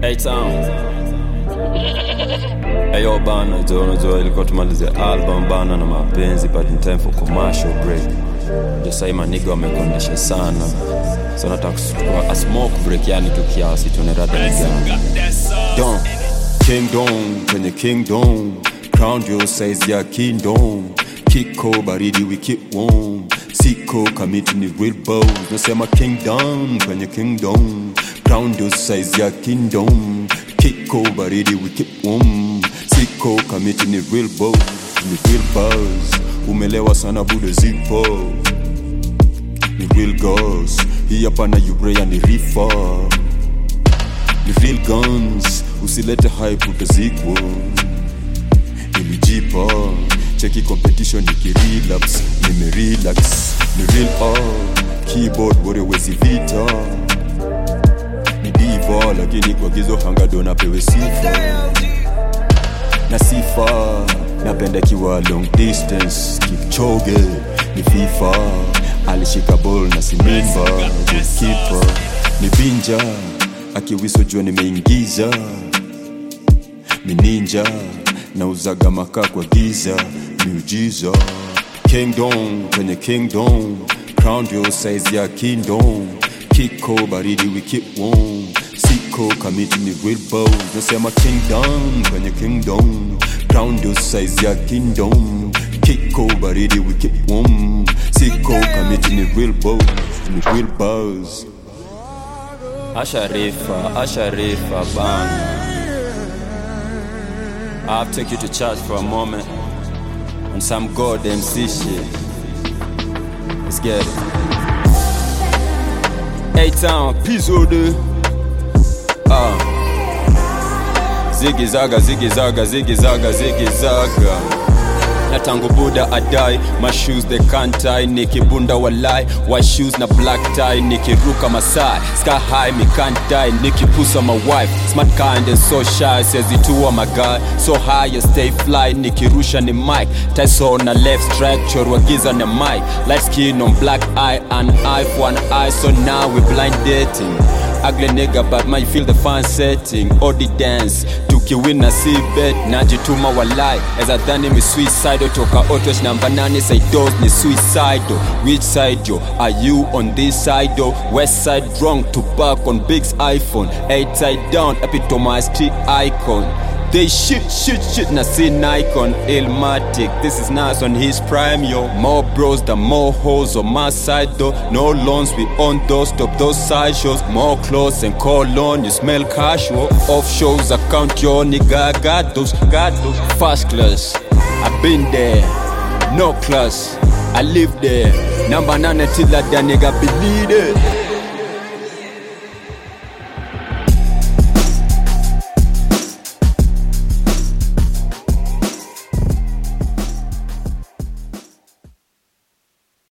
A-Town. Ayo bana, Jono ilikuwa tumalize album bana na mapenzi, but in time for commercial break. Josai maniga wamekondesha sana, so nataka kuchukua a smoke break, yani tukiasi tunerada nigana. Don, kingdom, kwenye kingdom, crown your size ya kingdom. Kiko baridi we keep warm, siko kamiti ni real bows. Nasema kingdom, kwenye kingdom, crown your size ya kingdom. Kiko baridi we keep warm, siko kamiti ni real bows. Ni real bows, umelewa sana bude zipo. Ni real girls, hii hapa na urea ni rifa. Ni real guns, usilete hype utazikwa. Nilijipa, cheki competition nikirelapse. Nimerelax, ni real keyboard bore wezi vita. Ni diva, lakini kwa gizo hangado napewe sifa. Na sifa, napenda kiwa long distance. Kipchoge, ni FIFA, alishika ball na simimba. Goalkeeper, ni binja, akiwiso jua nimeingiza. Ni ninja, na uzaga maka kwa giza. Miujiza, kingdom, kwenye kingdom, crown your size ya kingdom. Kiko baridi we keep warm, siko kamiti ni real bows. Nasema kingdom, kwenye kingdom, crown your size ya kingdom. Kiko baridi we keep warm, siko kamiti ni real bows. Ni real bows. Asharifa bana, I'll take you to church for a moment on some God MC shit. Let's get it. A-Town, peace order. Ziggy zaga, ziggy zaga, ziggy zaga, ziggy zaga. Na tangu Buddha adai, my shoes they can't tie. Niki bunda walai, white shoes na black tie. Niki ruka masai, sky high me can't die. Niki pusa my wife, smart kind and so shy. Says it to my guy, so high you stay fly. Niki rusha ni mic, Tyson na left strike. Chorwa giza na mic, light skin on black eye. An eye for one eye, so now we blind dating. Ugly nigga but man you feel the fun setting. Odi dance, tukiwina si bet. Najituma walai, eza dhani mi suicidal. Toka otosh namba 8 saidos ni suicidal. Which side yo, are you on this side yo? West side drunk, Tupac on Big's iPhone. 8 side down, epitomize street icon. They shit, na see Nikon, Illmatic. This is nice on his prime, yo. More bros than more hoes on my side, though. No loans, we on those, stop those side shows. More clothes and cologne, you smell casual. Off shows, I count your nigga, got those. First class, I've been there. No class, I live there. Number 9 till that nigga believe it.